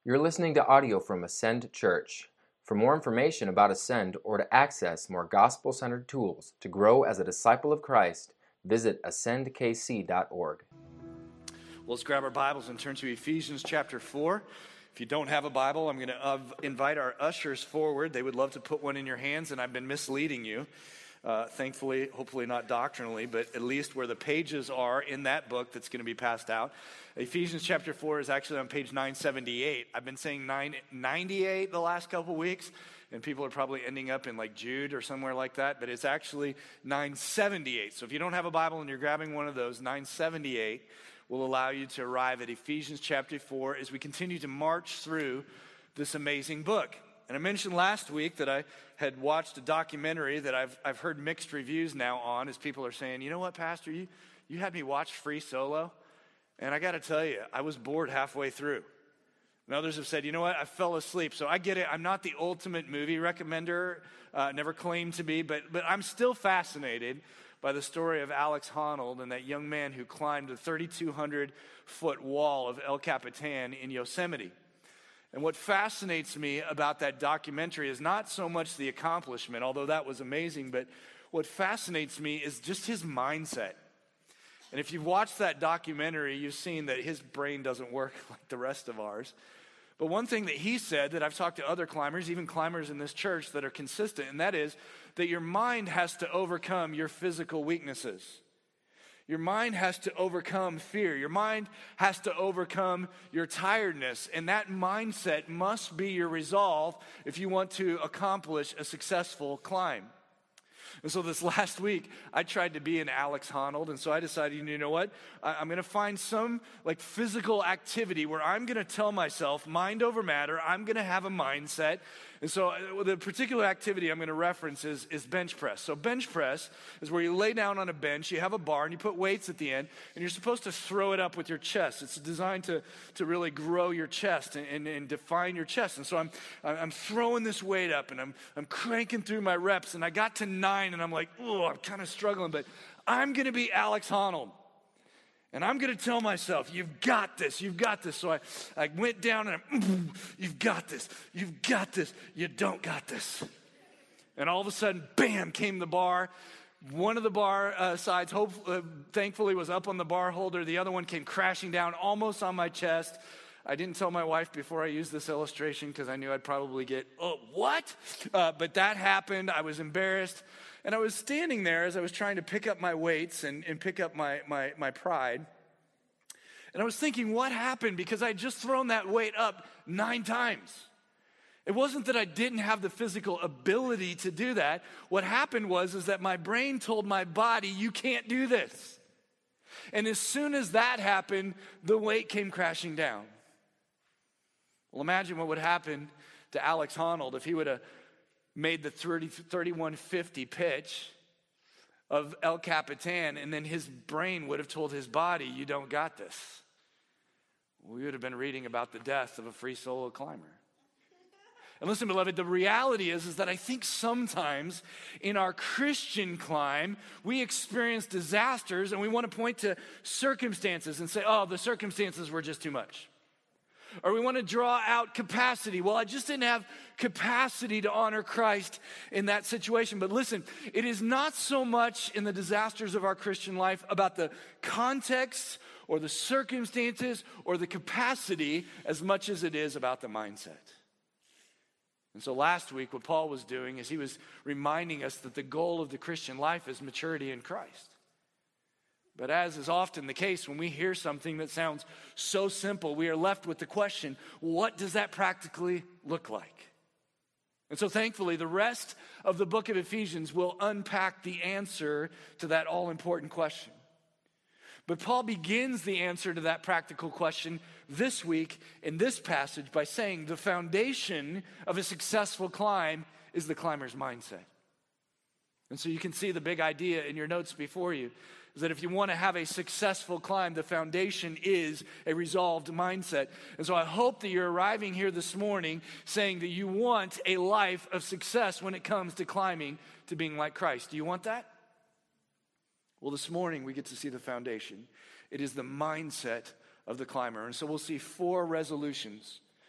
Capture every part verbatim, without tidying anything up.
You're listening to audio from Ascend Church. For more information about Ascend or to access more gospel-centered tools to grow as a disciple of Christ, visit ascend k c dot org. Well, let's grab our Bibles and turn to Ephesians chapter four. If you don't have a Bible, I'm going to uh, invite our ushers forward. They would love to put one in your hands, and I've been misleading you. Uh, thankfully, hopefully not doctrinally, but at least where the pages are in that book that's going to be passed out. Ephesians chapter four is actually on page nine seventy-eight. I've been saying nine ninety-eight the last couple weeks, and people are probably ending up in like Jude or somewhere like that, but it's actually nine seventy-eight. So if you don't have a Bible and you're grabbing one of those, nine seventy-eight will allow you to arrive at Ephesians chapter four as we continue to march through this amazing book. And I mentioned last week that I had watched a documentary that I've I've heard mixed reviews now on, as people are saying, you know what, Pastor, you, you had me watch Free Solo, and I got to tell you, I was bored halfway through. And others have said, you know what, I fell asleep. So I get it. I'm not the ultimate movie recommender, uh, never claimed to be, but but I'm still fascinated by the story of Alex Honnold and that young man who climbed the thirty-two hundred foot wall of El Capitan in Yosemite. And what fascinates me about that documentary is not so much the accomplishment, although that was amazing, but what fascinates me is just his mindset. And if you've watched that documentary, you've seen that his brain doesn't work like the rest of ours. But one thing that he said that I've talked to other climbers, even climbers in this church that are consistent, and that is that your mind has to overcome your physical weaknesses. Your mind has to overcome fear. Your mind has to overcome your tiredness. And that mindset must be your resolve if you want to accomplish a successful climb. And so this last week, I tried to be an Alex Honnold, and so I decided, you know what? I, I'm going to find some like physical activity where I'm going to tell myself, mind over matter, I'm going to have a mindset. And so uh, the particular activity I'm going to reference is, is bench press. So bench press is where you lay down on a bench, you have a bar, and you put weights at the end, and you're supposed to throw it up with your chest. It's designed to, to really grow your chest and, and, and define your chest. And so I'm I'm throwing this weight up, and I'm I'm cranking through my reps, and I got to nine, and I'm like, oh, I'm kind of struggling, but I'm going to be Alex Honnold. And I'm going to tell myself, you've got this, you've got this. So I, I went down and I'm, you've got this, you've got this, you don't got this. And all of a sudden, bam, came the bar. One of the bar uh, sides, hope, uh, thankfully, was up on the bar holder. The other one came crashing down almost on my chest. I didn't tell my wife before I used this illustration because I knew I'd probably get, oh, what? Uh, but that happened. I was embarrassed. And I was standing there as I was trying to pick up my weights and, and pick up my, my, my pride. And I was thinking, what happened? Because I had just thrown that weight up nine times. It wasn't that I didn't have the physical ability to do that. What happened was is that my brain told my body, you can't do this. And as soon as that happened, the weight came crashing down. Well, imagine what would happen to Alex Honnold if he would have made the thirty, thirty-one fifty pitch of El Capitan, and then his brain would have told his body, you don't got this. We would have been reading about the death of a free solo climber. And listen, beloved, the reality is, is that I think sometimes in our Christian climb, we experience disasters and we want to point to circumstances and say, oh, the circumstances were just too much. Or we want to draw out capacity. Well, I just didn't have capacity to honor Christ in that situation. But listen, it is not so much in the disasters of our Christian life about the context or the circumstances or the capacity as much as it is about the mindset. And so last week, what Paul was doing is he was reminding us that the goal of the Christian life is maturity in Christ. But as is often the case, when we hear something that sounds so simple, we are left with the question, what does that practically look like? And so thankfully, the rest of the book of Ephesians will unpack the answer to that all-important question. But Paul begins the answer to that practical question this week in this passage by saying the foundation of a successful climb is the climber's mindset. And so you can see the big idea in your notes before you is that if you want to have a successful climb, the foundation is a resolved mindset. And so I hope that you're arriving here this morning saying that you want a life of success when it comes to climbing to being like Christ. Do you want that? Well, this morning we get to see the foundation. It is the mindset of the climber. And so we'll see four resolutions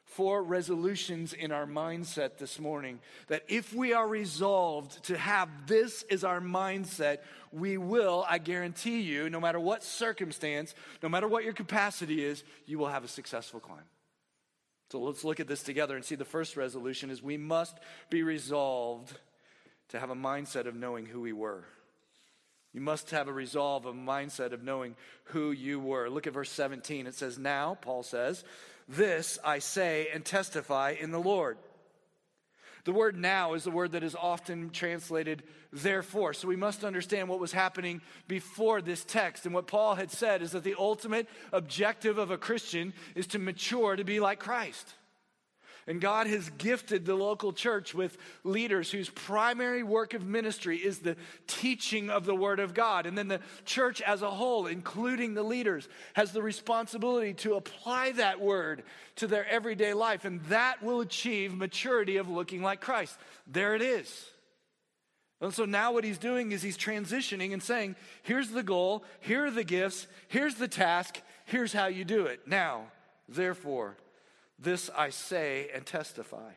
Four resolutions in our mindset this morning that if we are resolved to have this as our mindset, we will, I guarantee you, no matter what circumstance, no matter what your capacity is, you will have a successful climb. So let's look at this together and see the first resolution is we must be resolved to have a mindset of knowing who we were. You must have a resolve, a mindset of knowing who you were. Look at verse seventeen. It says, now, Paul says, this I say and testify in the Lord. The word now is the word that is often translated therefore. So we must understand what was happening before this text. And what Paul had said is that the ultimate objective of a Christian is to mature to be like Christ. And God has gifted the local church with leaders whose primary work of ministry is the teaching of the Word of God. And then the church as a whole, including the leaders, has the responsibility to apply that Word to their everyday life. And that will achieve maturity of looking like Christ. There it is. And so now what he's doing is he's transitioning and saying, here's the goal, here are the gifts, here's the task, here's how you do it. Now, therefore, this I say and testify.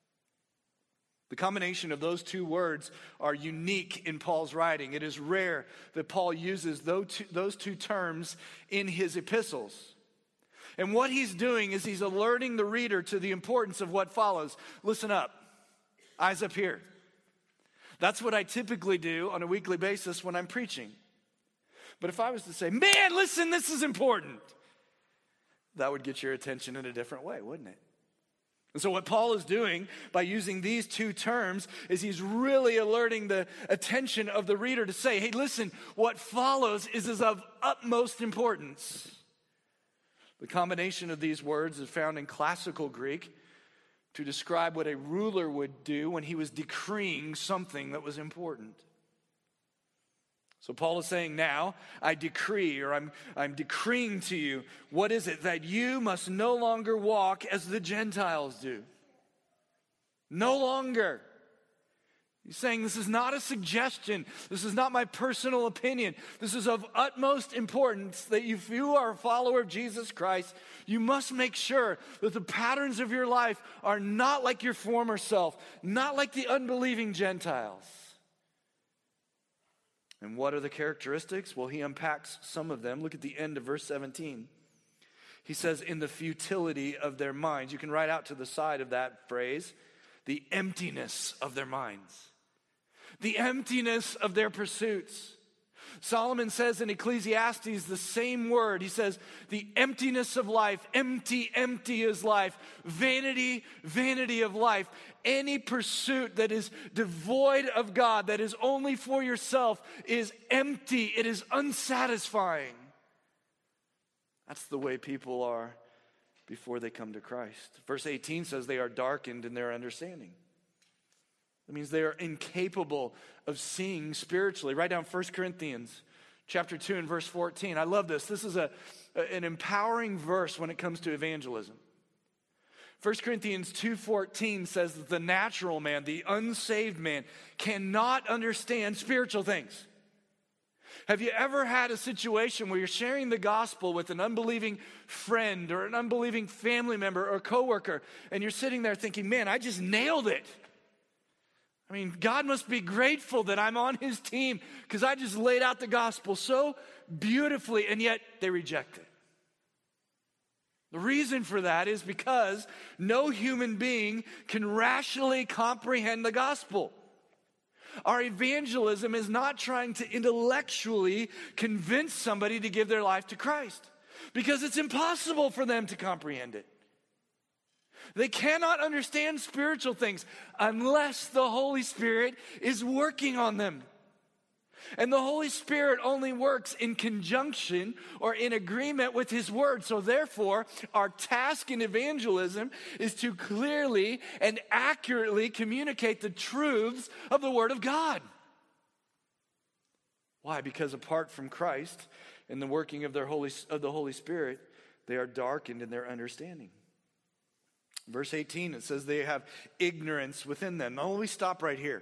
The combination of those two words are unique in Paul's writing. It is rare that Paul uses those two terms in his epistles. And what he's doing is he's alerting the reader to the importance of what follows. Listen up. Eyes up here. That's what I typically do on a weekly basis when I'm preaching. But if I was to say, man, listen, this is important, that would get your attention in a different way, wouldn't it? And so what Paul is doing by using these two terms is he's really alerting the attention of the reader to say, hey, listen, what follows is, is of utmost importance. The combination of these words is found in classical Greek to describe what a ruler would do when he was decreeing something that was important. So Paul is saying, now I decree, or I'm, I'm decreeing to you, what is it? That you must no longer walk as the Gentiles do. No longer. He's saying this is not a suggestion. This is not my personal opinion. This is of utmost importance that if you are a follower of Jesus Christ, you must make sure that the patterns of your life are not like your former self, not like the unbelieving Gentiles. And what are the characteristics? Well, he unpacks some of them. Look at the end of verse seventeen. He says, in the futility of their minds. You can write out to the side of that phrase, the emptiness of their minds. The emptiness of their pursuits. Solomon says in Ecclesiastes the same word. He says, the emptiness of life, empty, empty is life. Vanity, vanity of life. Any pursuit that is devoid of God, that is only for yourself, is empty. It is unsatisfying. That's the way people are before they come to Christ. Verse eighteen says they are darkened in their understanding. That means they are incapable of seeing spiritually. Write down First Corinthians chapter two and verse fourteen. I love this. This is a, an empowering verse when it comes to evangelism. First Corinthians two fourteen says that the natural man, the unsaved man, cannot understand spiritual things. Have you ever had a situation where you're sharing the gospel with an unbelieving friend or an unbelieving family member or coworker, and you're sitting there thinking, man, I just nailed it. I mean, God must be grateful that I'm on his team because I just laid out the gospel so beautifully, and yet they reject it. The reason for that is because no human being can rationally comprehend the gospel. Our evangelism is not trying to intellectually convince somebody to give their life to Christ because it's impossible for them to comprehend it. They cannot understand spiritual things unless the Holy Spirit is working on them. And the Holy Spirit only works in conjunction or in agreement with his word. So therefore, our task in evangelism is to clearly and accurately communicate the truths of the word of God. Why? Because apart from Christ and the working of, their Holy, of the Holy Spirit, they are darkened in their understanding. Verse eighteen, it says they have ignorance within them. Now, let me stop right here.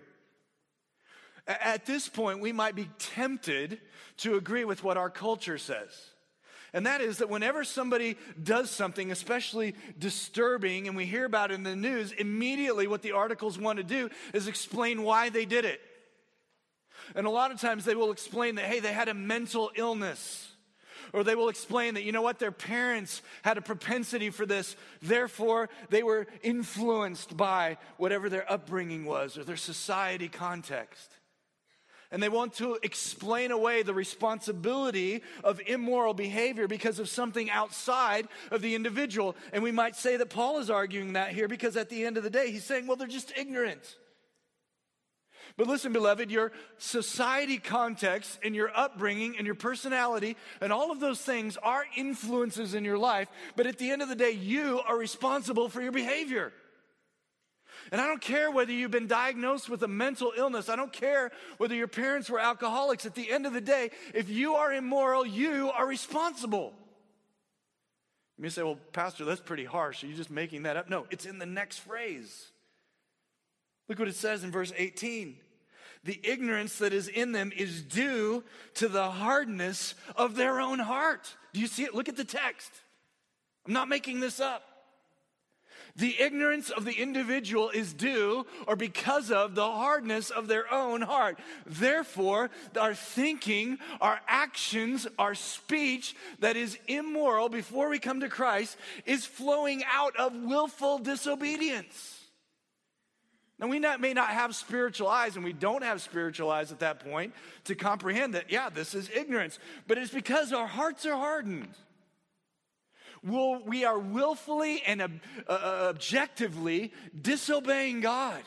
At this point, we might be tempted to agree with what our culture says. And that is that whenever somebody does something, especially disturbing, and we hear about it in the news, immediately what the articles want to do is explain why they did it. And a lot of times they will explain that, hey, they had a mental illness. Or they will explain that, you know what, their parents had a propensity for this, therefore they were influenced by whatever their upbringing was or their society context. And they want to explain away the responsibility of immoral behavior because of something outside of the individual. And we might say that Paul is arguing that here because at the end of the day, he's saying, well, they're just ignorant. But listen, beloved, your society context and your upbringing and your personality and all of those things are influences in your life. But at the end of the day, you are responsible for your behavior. And I don't care whether you've been diagnosed with a mental illness. I don't care whether your parents were alcoholics. At the end of the day, if you are immoral, you are responsible. You may say, well, Pastor, that's pretty harsh. Are you just making that up? No, it's in the next phrase. Look what it says in verse eighteen. The ignorance that is in them is due to the hardness of their own heart. Do you see it? Look at the text. I'm not making this up. The ignorance of the individual is due or because of the hardness of their own heart. Therefore, our thinking, our actions, our speech that is immoral before we come to Christ is flowing out of willful disobedience. Now, we not, may not have spiritual eyes, and we don't have spiritual eyes at that point to comprehend that, yeah, this is ignorance. But it's because our hearts are hardened. We'll, we are willfully and ob, uh, objectively disobeying God.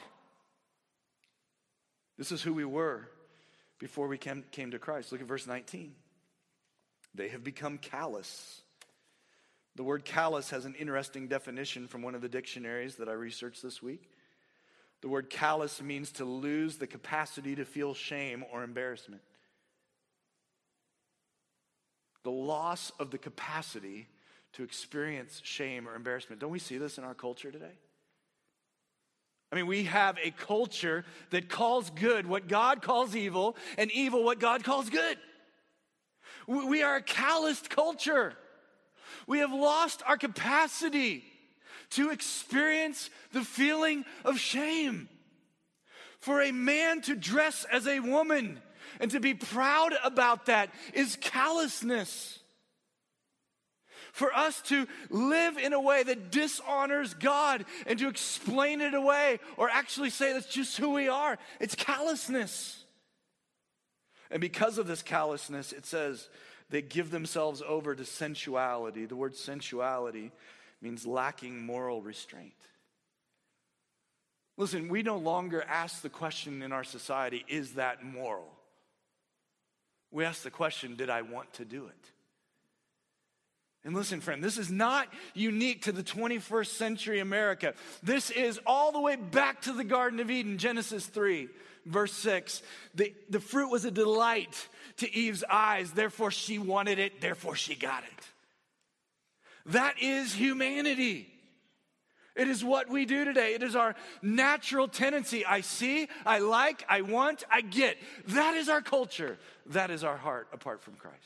This is who we were before we came, came to Christ. Look at verse nineteen. They have become callous. The word callous has an interesting definition from one of the dictionaries that I researched this week. The word callous means to lose the capacity to feel shame or embarrassment. The loss of the capacity to experience shame or embarrassment. Don't we see this in our culture today? I mean, we have a culture that calls good what God calls evil, and evil what God calls good. We are a calloused culture. We have lost our capacity to experience the feeling of shame. For a man to dress as a woman and to be proud about that is callousness. For us to live in a way that dishonors God and to explain it away or actually say that's just who we are, it's callousness. And because of this callousness, it says they give themselves over to sensuality. The word sensuality means lacking moral restraint. Listen, we no longer ask the question in our society, is that moral? We ask the question, did I want to do it? And listen, friend, this is not unique to the twenty-first century America. This is all the way back to the Garden of Eden, Genesis three, verse six. The, the fruit was a delight to Eve's eyes, therefore she wanted it, therefore she got it. That is humanity. It is what we do today. It is our natural tendency. I see, I like, I want, I get. That is our culture. That is our heart apart from Christ.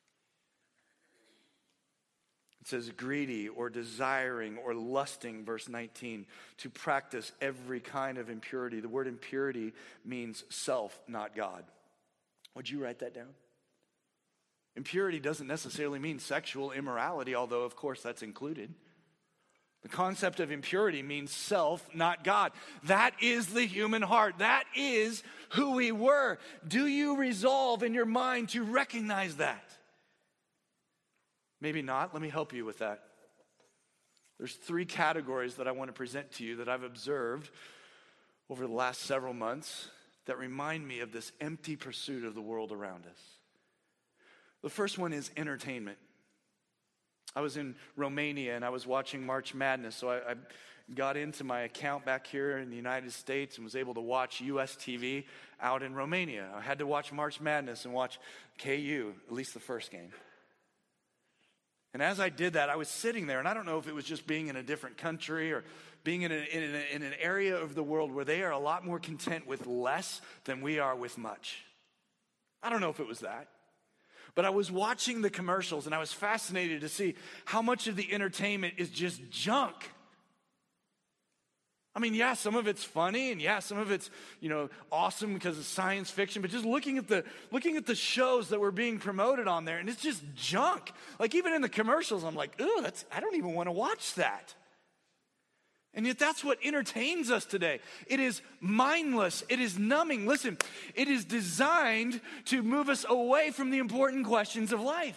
It says greedy or desiring or lusting, verse nineteen, to practice every kind of impurity. The word impurity means self, not God. Would you write that down? Impurity doesn't necessarily mean sexual immorality, although of course that's included. The concept of impurity means self, not God. That is the human heart. That is who we were. Do you resolve in your mind to recognize that? Maybe not. Let me help you with that. There's three categories that I want to present to you that I've observed over the last several months that remind me of this empty pursuit of the world around us. The first one is entertainment. I was in Romania and I was watching March Madness, so I, I got into my account back here in the United States and was able to watch U S T V out in Romania. I had to watch March Madness and watch K U, at least the first game. And as I did that, I was sitting there, and I don't know if it was just being in a different country or being in, a, in, a, in an area of the world where they are a lot more content with less than we are with much. I don't know if it was that. But I was watching the commercials and I was fascinated to see how much of the entertainment is just junk. I mean, yeah, some of it's funny, and yeah, some of it's, you know, awesome because it's science fiction, but just looking at the looking at the shows that were being promoted on there, and it's just junk. Like even in the commercials, I'm like, ooh, that's I don't even want to watch that. And yet that's what entertains us today. It is mindless. It is numbing. Listen, it is designed to move us away from the important questions of life.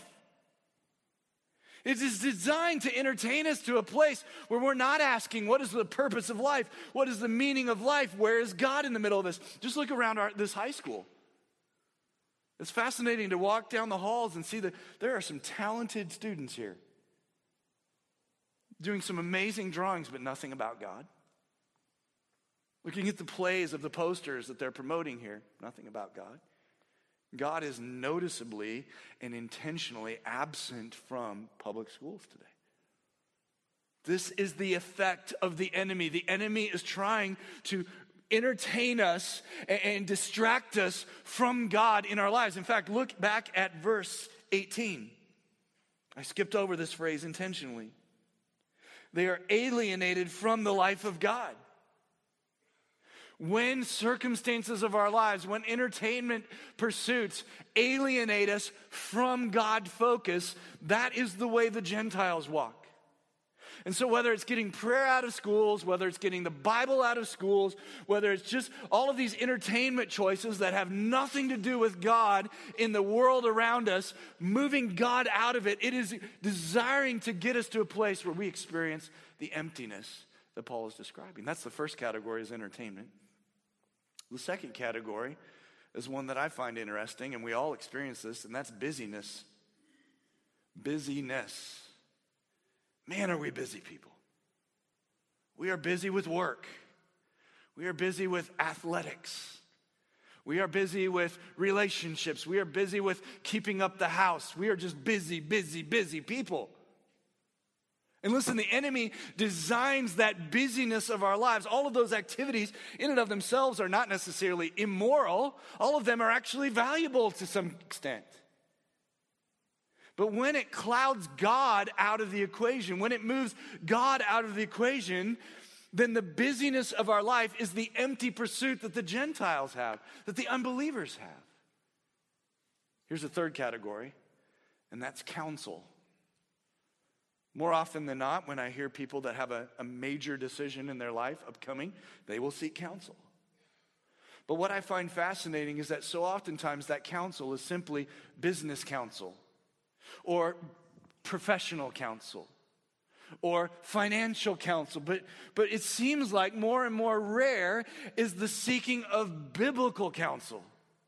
It is designed to entertain us to a place where we're not asking, what is the purpose of life? What is the meaning of life? Where is God in the middle of this? Just look around our, this high school. It's fascinating to walk down the halls and see that there are some talented students here doing some amazing drawings, but nothing about God. Looking at the plays of the posters that they're promoting here, nothing about God. God is noticeably and intentionally absent from public schools today. This is the effect of the enemy. The enemy is trying to entertain us and, and distract us from God in our lives. In fact, look back at verse eighteen. I skipped over this phrase intentionally. They are alienated from the life of God. When circumstances of our lives, when entertainment pursuits alienate us from God focus, that is the way the Gentiles walk. And so whether it's getting prayer out of schools, whether it's getting the Bible out of schools, whether it's just all of these entertainment choices that have nothing to do with God in the world around us, moving God out of it, it is desiring to get us to a place where we experience the emptiness that Paul is describing. That's the first category, is entertainment. The second category is one that I find interesting, and we all experience this, and that's busyness. Busyness. Man, are we busy people. We are busy with work. We are busy with athletics. We are busy with relationships. We are busy with keeping up the house. We are just busy, busy, busy people. And listen, the enemy designs that busyness of our lives. All of those activities in and of themselves are not necessarily immoral. All of them are actually valuable to some extent. But when it clouds God out of the equation, when it moves God out of the equation, then the busyness of our life is the empty pursuit that the Gentiles have, that the unbelievers have. Here's a third category, and that's counsel. More often than not, when I hear people that have a, a major decision in their life upcoming, they will seek counsel. But what I find fascinating is that so oftentimes that counsel is simply business counsel, or professional counsel, or financial counsel. But, but it seems like more and more rare is the seeking of biblical counsel.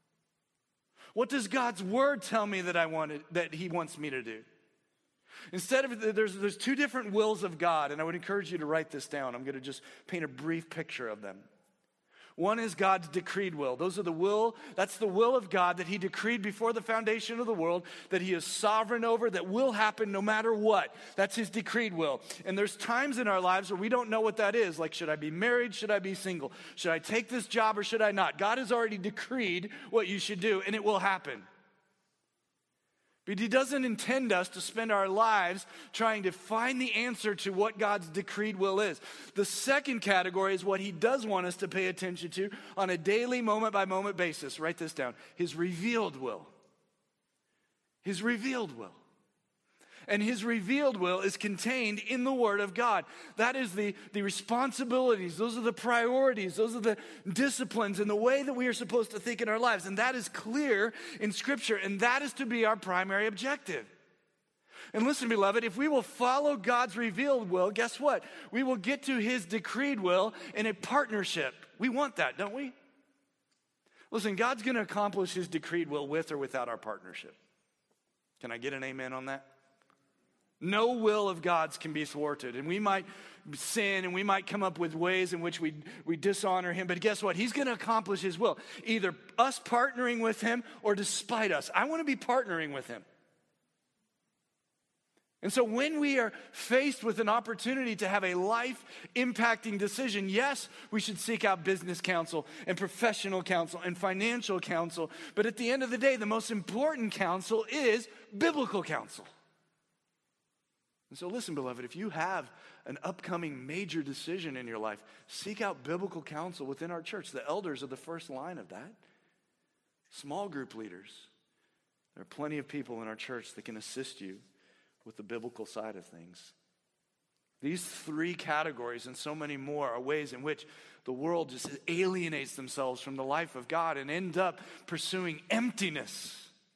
What does God's word tell me that I wanted, that he wants me to do? Instead of, there's, there's two different wills of God, and I would encourage you to write this down. I'm going to just paint a brief picture of them. One is God's decreed will. Those are the will, that's the will of God that he decreed before the foundation of the world, that he is sovereign over, that will happen no matter what. That's his decreed will. And there's times in our lives where we don't know what that is. Like, should I be married? Should I be single? Should I take this job or should I not? God has already decreed what you should do, and it will happen. But he doesn't intend us to spend our lives trying to find the answer to what God's decreed will is. The second category is what he does want us to pay attention to on a daily, moment-by-moment basis. Write this down. His revealed will. His revealed will. And his revealed will is contained in the Word of God. That is the, the responsibilities. Those are the priorities. Those are the disciplines and the way that we are supposed to think in our lives. And that is clear in Scripture. And that is to be our primary objective. And listen, beloved, if we will follow God's revealed will, guess what? We will get to his decreed will in a partnership. We want that, don't we? Listen, God's going to accomplish his decreed will with or without our partnership. Can I get an amen on that? No will of God's can be thwarted. And we might sin and we might come up with ways in which we, we dishonor him. But guess what? He's going to accomplish his will. Either us partnering with him or despite us. I want to be partnering with him. And so when we are faced with an opportunity to have a life-impacting decision, yes, we should seek out business counsel and professional counsel and financial counsel. But at the end of the day, the most important counsel is biblical counsel. And so listen, beloved, if you have an upcoming major decision in your life, seek out biblical counsel within our church. The elders are the first line of that. Small group leaders. There are plenty of people in our church that can assist you with the biblical side of things. These three categories and so many more are ways in which the world just alienates themselves from the life of God and end up pursuing emptiness.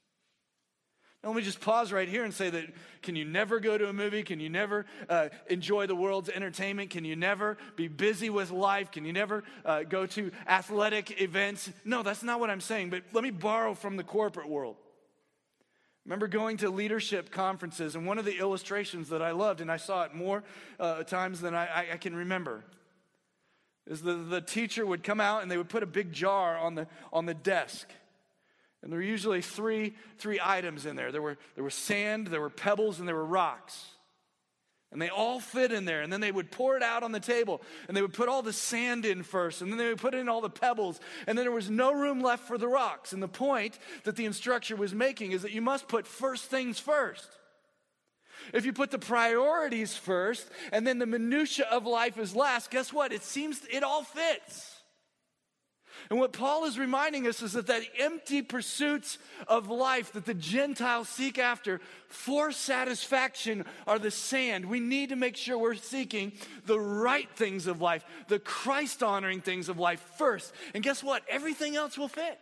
Now, let me just pause right here and say that can you never go to a movie? Can you never uh, enjoy the world's entertainment? Can you never be busy with life? Can you never uh, go to athletic events? No, that's not what I'm saying, but let me borrow from the corporate world. Remember going to leadership conferences, and one of the illustrations that I loved, and I saw it more uh, times than I, I, I can remember, is the, the teacher would come out and they would put a big jar on the on the desk. And there were usually three, three items in there. There were, there were sand, there were pebbles, and there were rocks. And they all fit in there. And then they would pour it out on the table. And they would put all the sand in first. And then they would put in all the pebbles. And then there was no room left for the rocks. And the point that the instructor was making is that you must put first things first. If you put the priorities first and then the minutia of life is last, guess what? It seems it all fits. And what Paul is reminding us is that that empty pursuits of life that the Gentiles seek after for satisfaction are the sand. We need to make sure we're seeking the right things of life, the Christ-honoring things of life first. And guess what? Everything else will fit.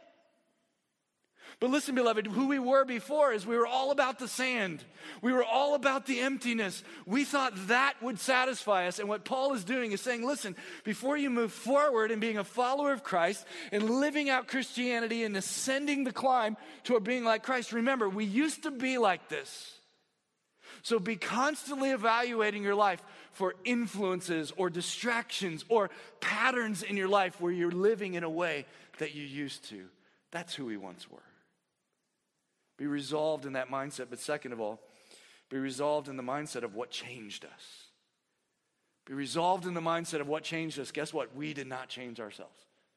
But listen, beloved, who we were before is we were all about the sand. We were all about the emptiness. We thought that would satisfy us. And what Paul is doing is saying, listen, before you move forward in being a follower of Christ and living out Christianity and ascending the climb toward being like Christ, remember, we used to be like this. So be constantly evaluating your life for influences or distractions or patterns in your life where you're living in a way that you used to. That's who we once were. Be resolved in that mindset. But second of all, be resolved in the mindset of what changed us. Be resolved in the mindset of what changed us. Guess what? We did not change ourselves.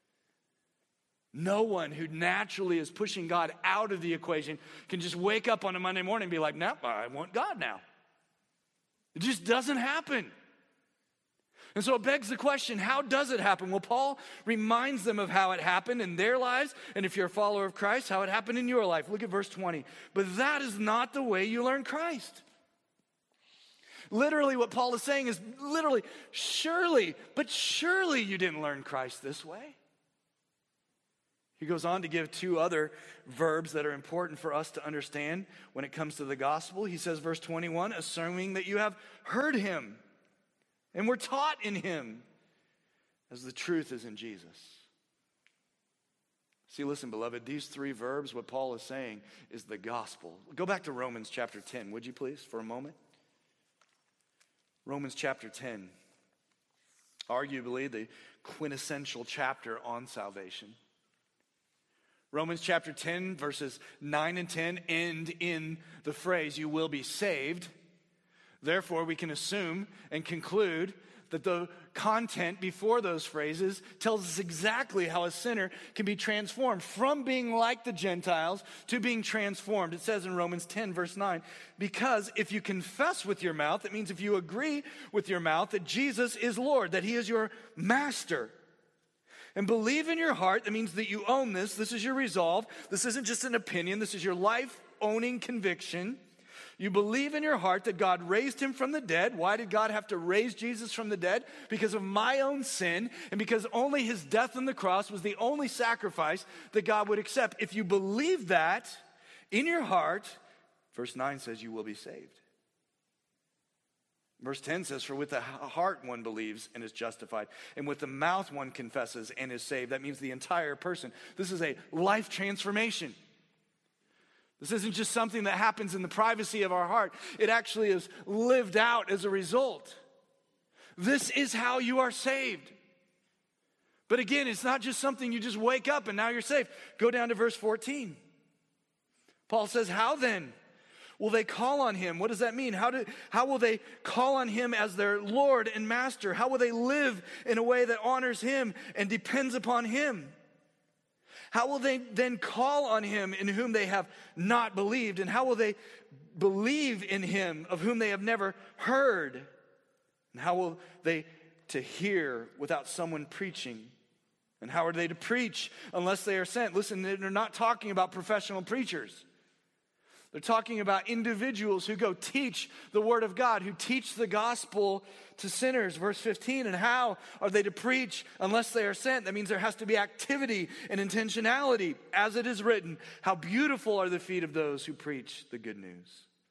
No one who naturally is pushing God out of the equation can just wake up on a Monday morning and be like, no, I want God now. It just doesn't happen. And so it begs the question, how does it happen? Well, Paul reminds them of how it happened in their lives, and if you're a follower of Christ, how it happened in your life. Look at verse twenty. But that is not the way you learn Christ. Literally, what Paul is saying is literally, surely, but surely you didn't learn Christ this way. He goes on to give two other verbs that are important for us to understand when it comes to the gospel. He says, verse twenty-one, assuming that you have heard him. And we're taught in him as the truth is in Jesus. See, listen, beloved, these three verbs, what Paul is saying is the gospel. Go back to Romans chapter ten, would you please, for a moment? Romans chapter ten, arguably the quintessential chapter on salvation. Romans chapter ten, verses nine and ten end in the phrase, you will be saved. Therefore, we can assume and conclude that the content before those phrases tells us exactly how a sinner can be transformed from being like the Gentiles to being transformed. It says in Romans ten, verse nine, because if you confess with your mouth, that means if you agree with your mouth that Jesus is Lord, that he is your master, and believe in your heart, that means that you own this, this is your resolve, this isn't just an opinion, this is your life-owning conviction. You believe in your heart that God raised him from the dead. Why did God have to raise Jesus from the dead? Because of my own sin and because only his death on the cross was the only sacrifice that God would accept. If you believe that in your heart, verse nine says you will be saved. Verse ten says, for with the heart one believes and is justified, and with the mouth one confesses and is saved. That means the entire person. This is a life transformation. This isn't just something that happens in the privacy of our heart. It actually is lived out as a result. This is how you are saved. But again, it's not just something you just wake up and now you're saved. Go down to verse fourteen. Paul says, how then will they call on him? What does that mean? How, do, how will they call on him as their Lord and Master? How will they live in a way that honors him and depends upon him? How will they then call on him in whom they have not believed? And how will they believe in him of whom they have never heard? And how will they to hear without someone preaching? And how are they to preach unless they are sent? Listen, they're not talking about professional preachers. They're talking about individuals who go teach the word of God, who teach the gospel to sinners. Verse fifteen, and how are they to preach unless they are sent? That means there has to be activity and intentionality. As it is written, how beautiful are the feet of those who preach the good news.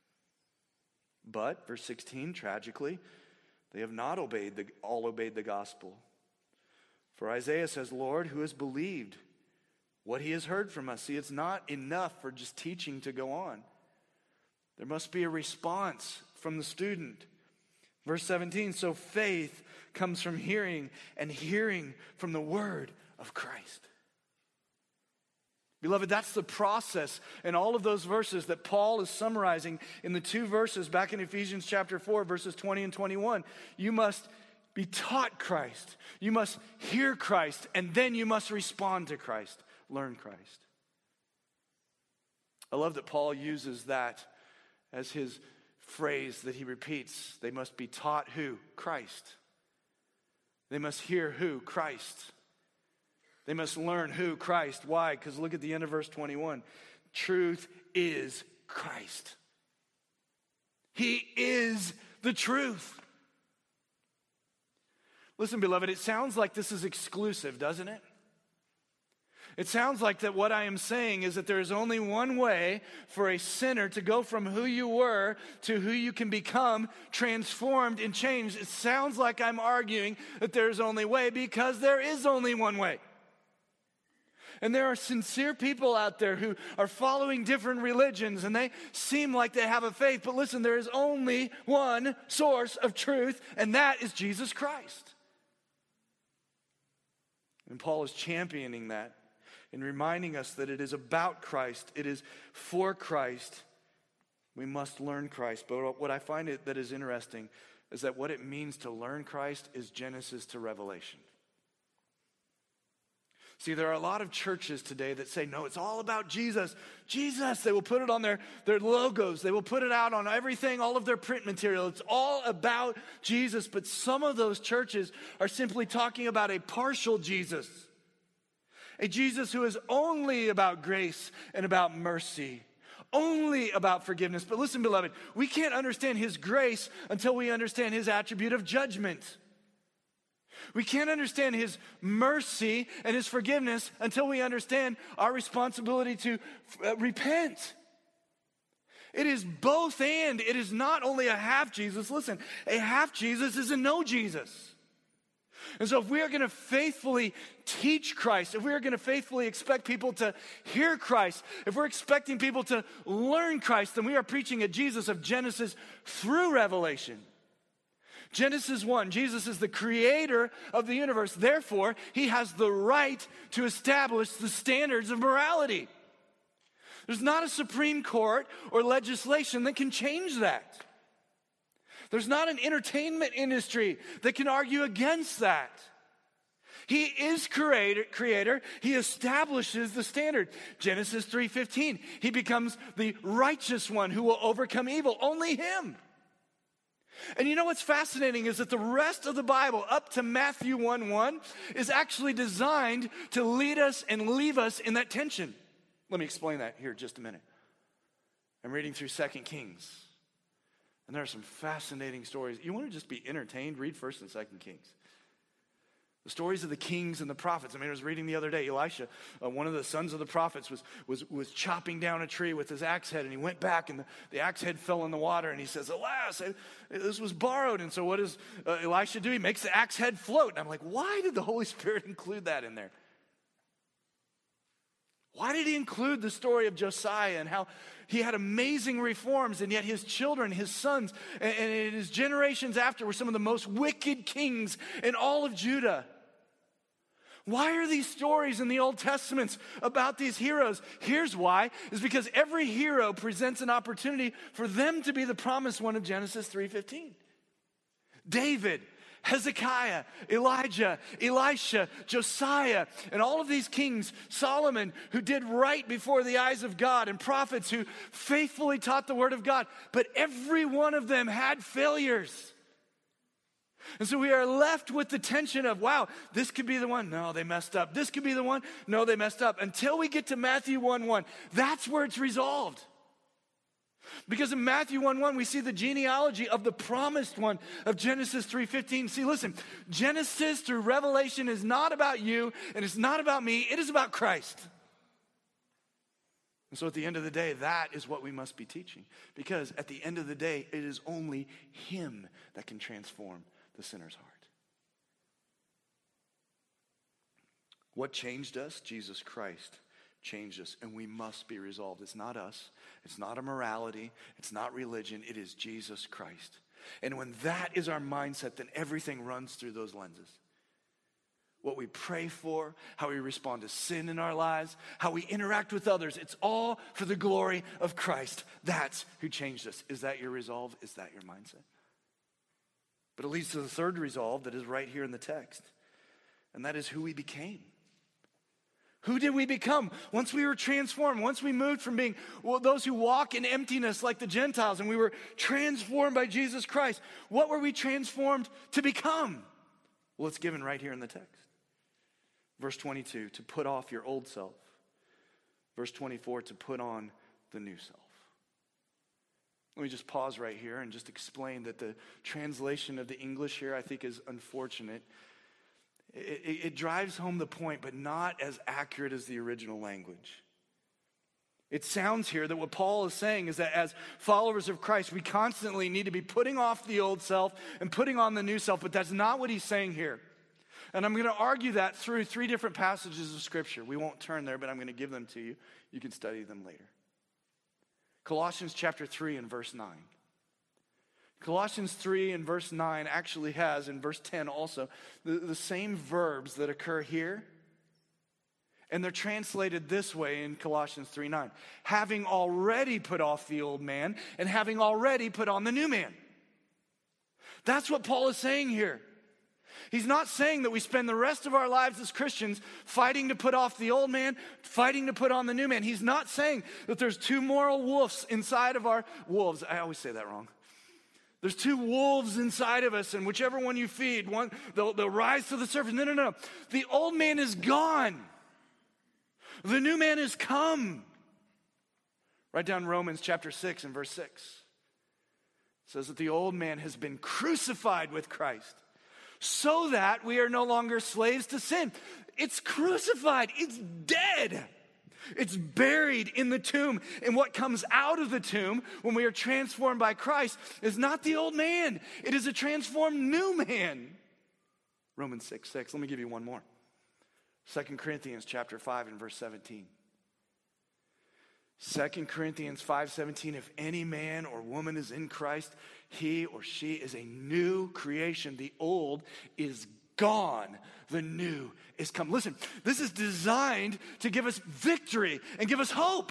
But, verse sixteen, tragically, they have not obeyed the, all obeyed the gospel. For Isaiah says, Lord, who has believed what he has heard from us? See, it's not enough for just teaching to go on. There must be a response from the student. Verse seventeen, so faith comes from hearing, and hearing from the word of Christ. Beloved, that's the process in all of those verses that Paul is summarizing in the two verses back in Ephesians chapter four, verses twenty and twenty-one. You must be taught Christ. You must hear Christ, and then you must respond to Christ. Learn Christ. I love that Paul uses that as his phrase that he repeats. They must be taught who? Christ. They must hear who? Christ. They must learn who? Christ. Why? Because look at the end of verse twenty-one. Truth is Christ. He is the truth. Listen, beloved, it sounds like this is exclusive, doesn't it? It sounds like that what I am saying is that there is only one way for a sinner to go from who you were to who you can become, transformed and changed. It sounds like I'm arguing that there is only way because there is only one way. And there are sincere people out there who are following different religions and they seem like they have a faith. But listen, there is only one source of truth, and that is Jesus Christ. And Paul is championing that and reminding us that it is about Christ. It is for Christ. We must learn Christ. But what I find it that is interesting is that what it means to learn Christ is Genesis to Revelation. See, there are a lot of churches today that say, no, it's all about Jesus. Jesus, they will put it on their, their logos. They will put it out on everything, all of their print material. It's all about Jesus. But some of those churches are simply talking about a partial Jesus. A Jesus who is only about grace and about mercy. Only about forgiveness. But listen, beloved, we can't understand his grace until we understand his attribute of judgment. We can't understand his mercy and his forgiveness until we understand our responsibility to uh, repent. It is both and. It is not only a half Jesus. Listen, a half Jesus is a no Jesus. And so if we are going to faithfully teach Christ, if we are going to faithfully expect people to hear Christ, if we're expecting people to learn Christ, then we are preaching a Jesus of Genesis through Revelation. Genesis one, Jesus is the creator of the universe. Therefore, he has the right to establish the standards of morality. There's not a Supreme Court or legislation that can change that. There's not an entertainment industry that can argue against that. He is creator, creator. He establishes the standard. Genesis three fifteen, he becomes the righteous one who will overcome evil. Only him. And you know what's fascinating is that the rest of the Bible, up to Matthew one one, is actually designed to lead us and leave us in that tension. Let me explain that here just a minute. I'm reading through Second Kings. And there are some fascinating stories. You want to just be entertained? Read First and Second Kings. The stories of the kings and the prophets. I mean, I was reading the other day, Elisha, uh, one of the sons of the prophets, was, was, was chopping down a tree with his axe head, and he went back, and the, the axe head fell in the water, and he says, alas, I, this was borrowed. And so what does uh, Elisha do? He makes the axe head float. And I'm like, why did the Holy Spirit include that in there? Why did he include the story of Josiah and how he had amazing reforms, and yet his children, his sons, and, and his generations after were some of the most wicked kings in all of Judah? Why are these stories in the Old Testament about these heroes? Here's why, is because every hero presents an opportunity for them to be the promised one of Genesis three fifteen. David, Hezekiah, Elijah, Elisha, Josiah, and all of these kings, Solomon, who did right before the eyes of God, and prophets who faithfully taught the word of God, but every one of them had failures. And so we are left with the tension of, wow, this could be the one. No, they messed up. This could be the one. No, they messed up. Until we get to Matthew one one, that's where it's resolved. Because in Matthew one one, we see the genealogy of the promised one of Genesis three fifteen. See, listen, Genesis through Revelation is not about you and it's not about me. It is about Christ. And so at the end of the day, that is what we must be teaching. Because at the end of the day, it is only him that can transform the sinner's heart. What changed us? Jesus Christ changed us, and we must be resolved. It's not us. It's not a morality. It's not religion. It is Jesus Christ. And when that is our mindset, then everything runs through those lenses. What we pray for, how we respond to sin in our lives, how we interact with others, it's all for the glory of Christ. That's who changed us. Is that your resolve? Is that your mindset? But it leads to the third resolve that is right here in the text, and that is who we became. Who did we become? Once we were transformed, once we moved from being well, those who walk in emptiness like the Gentiles, and we were transformed by Jesus Christ, what were we transformed to become? Well, it's given right here in the text. Verse twenty-two, to put off your old self. Verse twenty-four, to put on the new self. Let me just pause right here and just explain that the translation of the English here I think is unfortunate. It, it, it drives home the point, but not as accurate as the original language. It sounds here that what Paul is saying is that as followers of Christ, we constantly need to be putting off the old self and putting on the new self, but that's not what he's saying here. And I'm going to argue that through three different passages of Scripture. We won't turn there, but I'm going to give them to you. You can study them later. Colossians chapter three and verse nine. Colossians three and verse nine actually has, in verse ten also, the, the same verbs that occur here. And they're translated this way in Colossians three nine. Having already put off the old man and having already put on the new man. That's what Paul is saying here. He's not saying that we spend the rest of our lives as Christians fighting to put off the old man, fighting to put on the new man. He's not saying that there's two moral wolves inside of our wolves. I always say that wrong. There's two wolves inside of us, and whichever one you feed, one they'll, they'll rise to the surface. No, no, no. The old man is gone. The new man has come. Write down Romans chapter six and verse six. It says that the old man has been crucified with Christ, so that we are no longer slaves to sin. It's crucified. It's dead. It's buried in the tomb. And what comes out of the tomb when we are transformed by Christ is not the old man. It is a transformed new man. Romans six six. Let me give you one more. Second Corinthians chapter five and verse seventeen. Second Corinthians five seventeen, if any man or woman is in Christ, he or she is a new creation. The old is gone. The new is come. Listen, this is designed to give us victory and give us hope.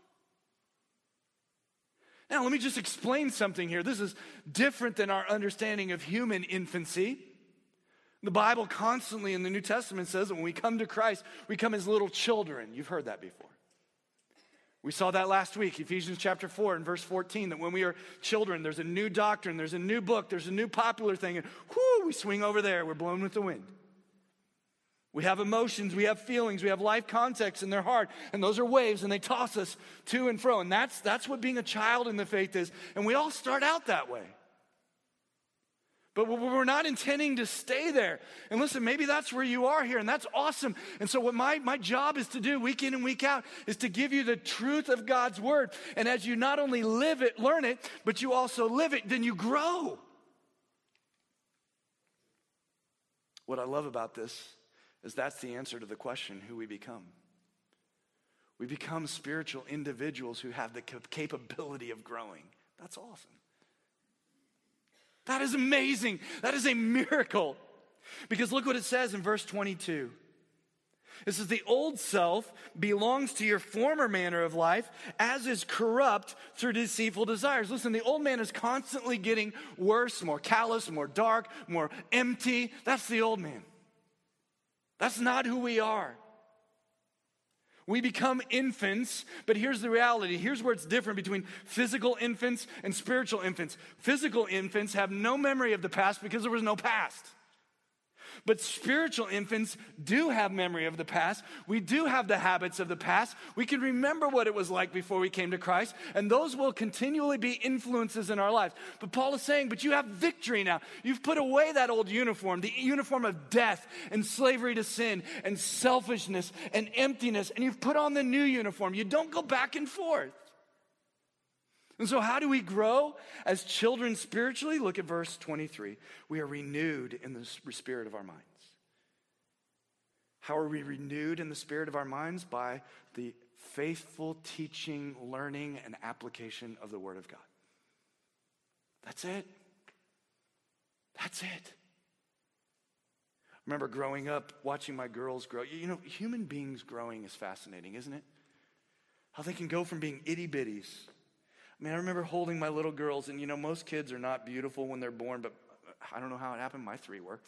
Now, let me just explain something here. This is different than our understanding of human infancy. The Bible constantly in the New Testament says that when we come to Christ, we come as little children. You've heard that before. We saw that last week, Ephesians chapter four and verse fourteen, that when we are children, there's a new doctrine, there's a new book, there's a new popular thing, and whoo, we swing over there, we're blown with the wind. We have emotions, we have feelings, we have life context in their heart, and those are waves, and they toss us to and fro, and that's, that's what being a child in the faith is, and we all start out that way. But we're not intending to stay there. And listen, maybe that's where you are here, and that's awesome. And so what my, my job is to do week in and week out is to give you the truth of God's word. And as you not only live it, learn it, but you also live it, then you grow. What I love about this is that's the answer to the question, who we become. We become spiritual individuals who have the capability of growing. That's awesome. That is amazing. That is a miracle. Because look what it says in verse twenty-two. This is the old self belongs to your former manner of life, as is corrupt through deceitful desires. Listen, the old man is constantly getting worse, more callous, more dark, more empty. That's the old man. That's not who we are. We become infants, but here's the reality. Here's where it's different between physical infants and spiritual infants. Physical infants have no memory of the past because there was no past. But spiritual infants do have memory of the past. We do have the habits of the past. We can remember what it was like before we came to Christ, and those will continually be influences in our lives. But Paul is saying, but you have victory now. You've put away that old uniform, the uniform of death and slavery to sin and selfishness and emptiness, and you've put on the new uniform. You don't go back and forth. And so how do we grow as children spiritually? Look at verse twenty-three. We are renewed in the spirit of our minds. How are we renewed in the spirit of our minds? By the faithful teaching, learning, and application of the Word of God. That's it. That's it. I remember growing up, watching my girls grow. You know, human beings growing is fascinating, isn't it? How they can go from being itty-bitties. I mean, I remember holding my little girls, and you know, most kids are not beautiful when they're born, but I don't know how it happened. My three were.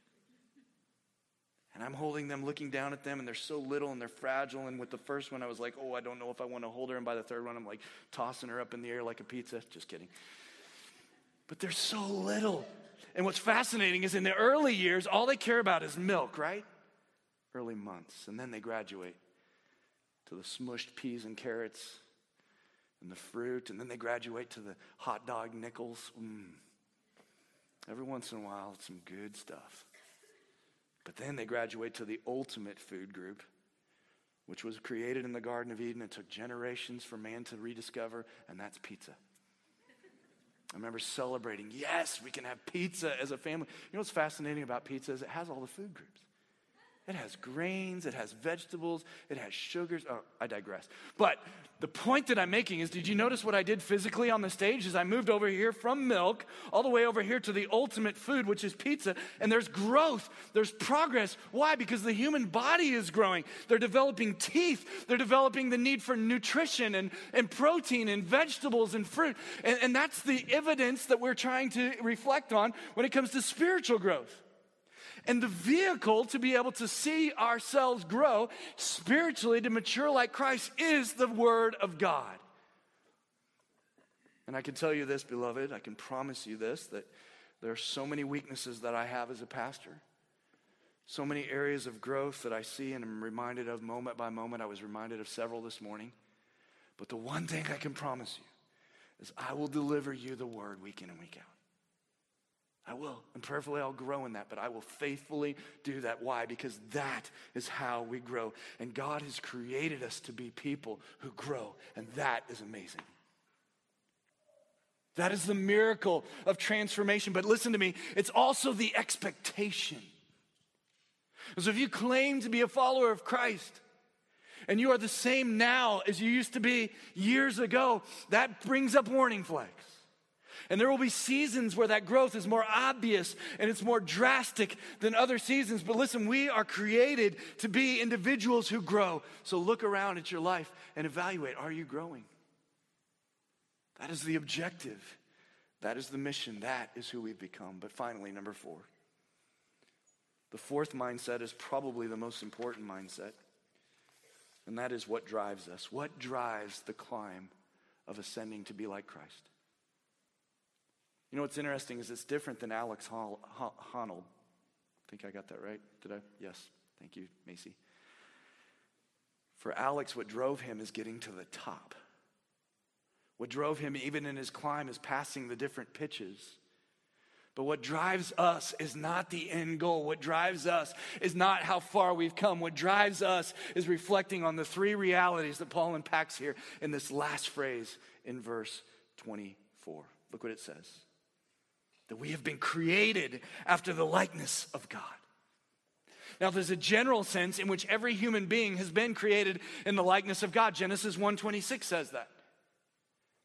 And I'm holding them, looking down at them, and they're so little and they're fragile. And with the first one, I was like, oh, I don't know if I want to hold her. And by the third one, I'm like tossing her up in the air like a pizza. Just kidding. But they're so little. And what's fascinating is in the early years, all they care about is milk, right? Early months. And then they graduate to the smushed peas and carrots and the fruit, and then they graduate to the hot dog nickels. Mm. Every once in a while, it's some good stuff. But then they graduate to the ultimate food group, which was created in the Garden of Eden and took generations for man to rediscover, and that's pizza. I remember celebrating, yes, we can have pizza as a family. You know what's fascinating about pizza is it has all the food groups. It has grains, it has vegetables, it has sugars. Oh, I digress. But the point that I'm making is, did you notice what I did physically on the stage? Is I moved over here from milk all the way over here to the ultimate food, which is pizza. And there's growth, there's progress. Why? Because the human body is growing. They're developing teeth. They're developing the need for nutrition and, and protein and vegetables and fruit. And, and that's the evidence that we're trying to reflect on when it comes to spiritual growth. And the vehicle to be able to see ourselves grow spiritually, to mature like Christ, is the Word of God. And I can tell you this, beloved, I can promise you this, that there are so many weaknesses that I have as a pastor. So many areas of growth that I see and I'm reminded of moment by moment. I was reminded of several this morning. But the one thing I can promise you is I will deliver you the Word week in and week out. I will, and prayerfully I'll grow in that, but I will faithfully do that. Why? Because that is how we grow. And God has created us to be people who grow, and that is amazing. That is the miracle of transformation. But listen to me, it's also the expectation. So if you claim to be a follower of Christ, and you are the same now as you used to be years ago, that brings up warning flags. And there will be seasons where that growth is more obvious and it's more drastic than other seasons. But listen, we are created to be individuals who grow. So look around at your life and evaluate, are you growing? That is the objective. That is the mission. That is who we've become. But finally, number four. The fourth mindset is probably the most important mindset. And that is what drives us. What drives the climb of ascending to be like Christ? You know what's interesting is it's different than Alex Hon- Honnold. I think I got that right. Did I? Yes. Thank you, Macy. For Alex, what drove him is getting to the top. What drove him, even in his climb, is passing the different pitches. But what drives us is not the end goal. What drives us is not how far we've come. What drives us is reflecting on the three realities that Paul unpacks here in this last phrase in verse twenty-four. Look what it says. That we have been created after the likeness of God. Now, there's a general sense in which every human being has been created in the likeness of God. Genesis one twenty-six says that.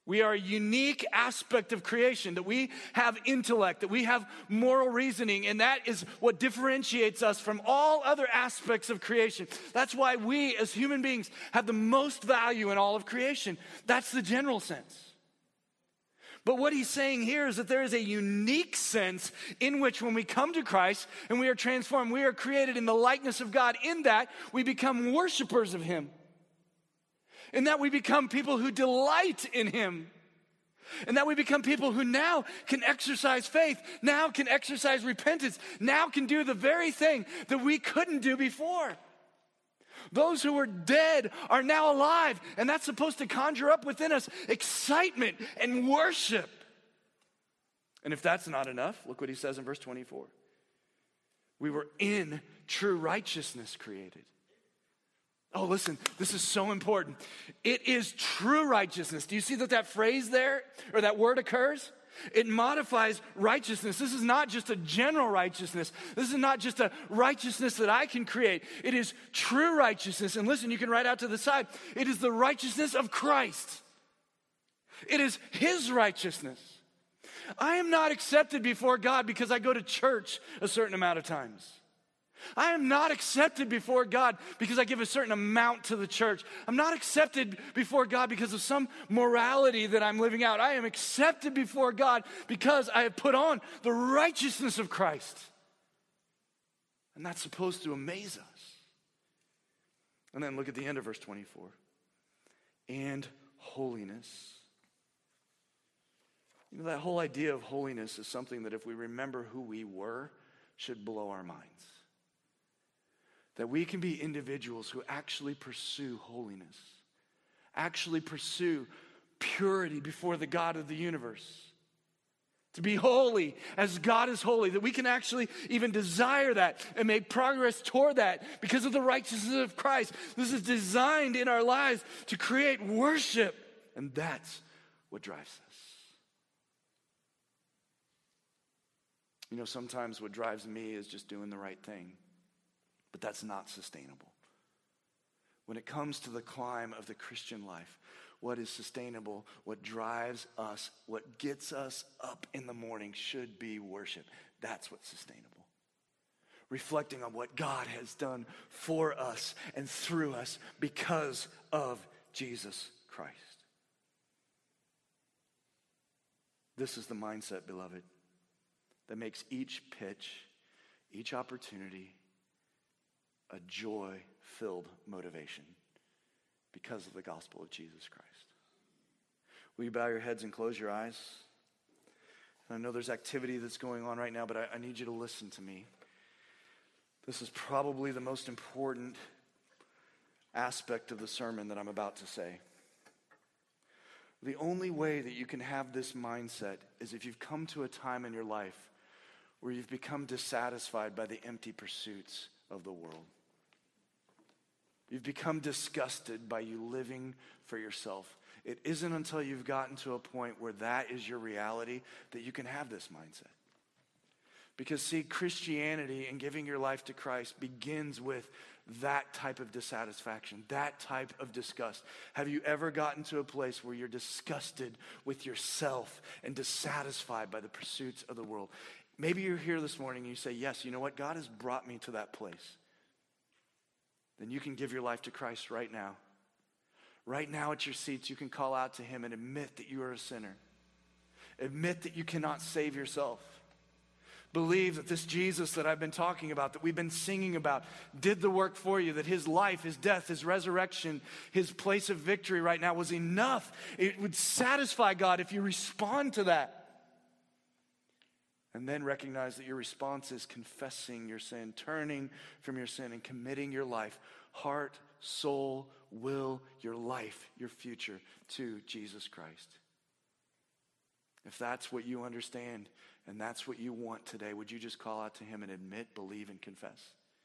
We are a unique aspect of creation, that we have intellect, that we have moral reasoning, and that is what differentiates us from all other aspects of creation. That's why we as human beings have the most value in all of creation. That's the general sense. But what he's saying here is that there is a unique sense in which when we come to Christ and we are transformed, we are created in the likeness of God. In that, we become worshipers of him. In that, we become people who delight in him. And that we become people who now can exercise faith, now can exercise repentance, now can do the very thing that we couldn't do before. Those who were dead are now alive, and that's supposed to conjure up within us excitement and worship. And if that's not enough, look what he says in verse twenty-four. We were in true righteousness created. Oh, listen, this is so important. It is true righteousness. Do you see that that phrase there, or that word occurs? It modifies righteousness. This is not just a general righteousness. This is not just a righteousness that I can create. It is true righteousness. And listen, you can write out to the side. It is the righteousness of Christ. It is his righteousness. I am not accepted before God because I go to church a certain amount of times. I am not accepted before God because I give a certain amount to the church. I'm not accepted before God because of some morality that I'm living out. I am accepted before God because I have put on the righteousness of Christ. And that's supposed to amaze us. And then look at the end of verse twenty-four. And holiness. You know, that whole idea of holiness is something that if we remember who we were, should blow our minds. That we can be individuals who actually pursue holiness, actually pursue purity before the God of the universe. To be holy as God is holy, that we can actually even desire that and make progress toward that because of the righteousness of Christ. This is designed in our lives to create worship, and that's what drives us. You know, sometimes what drives me is just doing the right thing. But that's not sustainable. When it comes to the climb of the Christian life, what is sustainable, what drives us, what gets us up in the morning should be worship. That's what's sustainable. Reflecting on what God has done for us and through us because of Jesus Christ. This is the mindset, beloved, that makes each pitch, each opportunity, a joy-filled motivation because of the gospel of Jesus Christ. Will you bow your heads and close your eyes? I know there's activity that's going on right now, but I, I need you to listen to me. This is probably the most important aspect of the sermon that I'm about to say. The only way that you can have this mindset is if you've come to a time in your life where you've become dissatisfied by the empty pursuits of the world. You've become disgusted by you living for yourself. It isn't until you've gotten to a point where that is your reality that you can have this mindset. Because see, Christianity and giving your life to Christ begins with that type of dissatisfaction, that type of disgust. Have you ever gotten to a place where you're disgusted with yourself and dissatisfied by the pursuits of the world? Maybe you're here this morning and you say, yes, you know what? God has brought me to that place. Then you can give your life to Christ right now. Right now at your seats, you can call out to him and admit that you are a sinner. Admit that you cannot save yourself. Believe that this Jesus that I've been talking about, that we've been singing about, did the work for you, that his life, his death, his resurrection, his place of victory right now was enough. It would satisfy God if you respond to that. And then recognize that your response is confessing your sin, turning from your sin and committing your life, heart, soul, will, your life, your future to Jesus Christ. If that's what you understand and that's what you want today, would you just call out to him and admit, believe, and confess?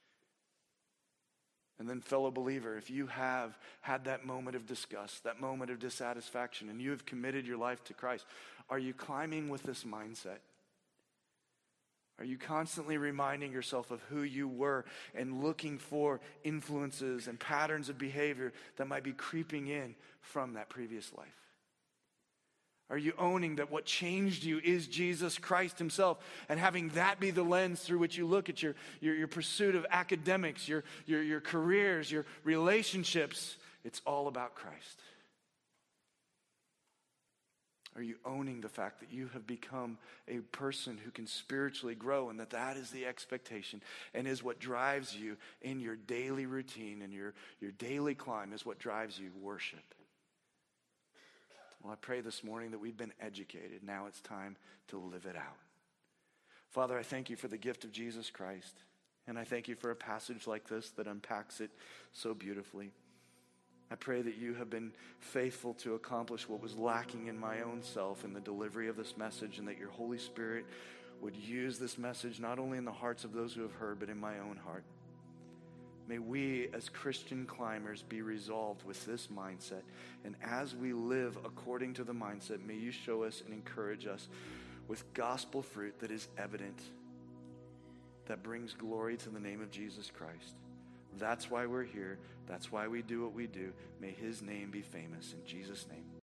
And then, fellow believer, if you have had that moment of disgust, that moment of dissatisfaction, and you have committed your life to Christ, are you climbing with this mindset? Are you constantly reminding yourself of who you were and looking for influences and patterns of behavior that might be creeping in from that previous life? Are you owning that what changed you is Jesus Christ himself, and having that be the lens through which you look at your, your, your pursuit of academics, your, your, your careers, your relationships? It's all about Christ. Are you owning the fact that you have become a person who can spiritually grow, and that that is the expectation and is what drives you in your daily routine and your, your daily climb is what drives you worship? Well, I pray this morning that we've been educated. Now it's time to live it out. Father, I thank you for the gift of Jesus Christ. And I thank you for a passage like this that unpacks it so beautifully. I pray that you have been faithful to accomplish what was lacking in my own self in the delivery of this message, and that your Holy Spirit would use this message not only in the hearts of those who have heard, but in my own heart. May we as Christian climbers be resolved with this mindset. And as we live according to the mindset, may you show us and encourage us with gospel fruit that is evident, that brings glory to the name of Jesus Christ. That's why we're here. That's why we do what we do. May his name be famous. In Jesus' name.